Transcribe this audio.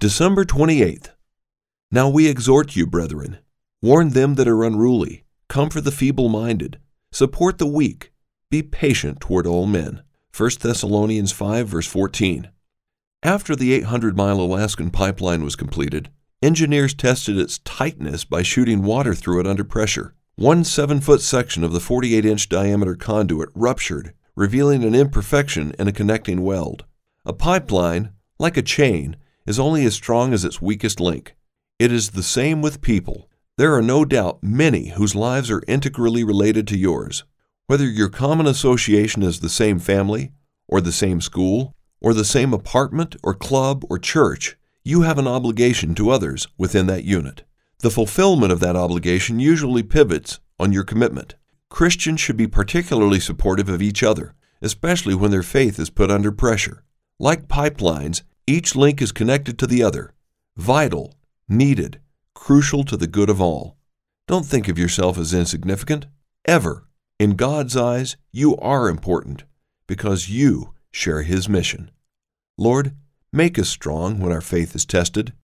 December 28th. Now we exhort you, brethren, warn them that are unruly, comfort the feeble-minded, support the weak, be patient toward all men. 1 Thessalonians 5, verse 14. After the 800-mile Alaskan pipeline was completed, engineers tested its tightness by shooting water through it under pressure. One 7-foot section of the 48-inch diameter conduit ruptured, revealing an imperfection in a connecting weld. A pipeline, like a chain, is only as strong as its weakest link. It is the same with people. There are no doubt many whose lives are integrally related to yours. Whether your common association is the same family, or the same school, or the same apartment, or club, or church, you have an obligation to others within that unit. The fulfillment of that obligation usually pivots on your commitment. Christians should be particularly supportive of each other, especially when their faith is put under pressure. Like pipelines, each link is connected to the other, vital, needed, crucial to the good of all. Don't think of yourself as insignificant, ever. In God's eyes, you are important because you share His mission. Lord, make us strong when our faith is tested.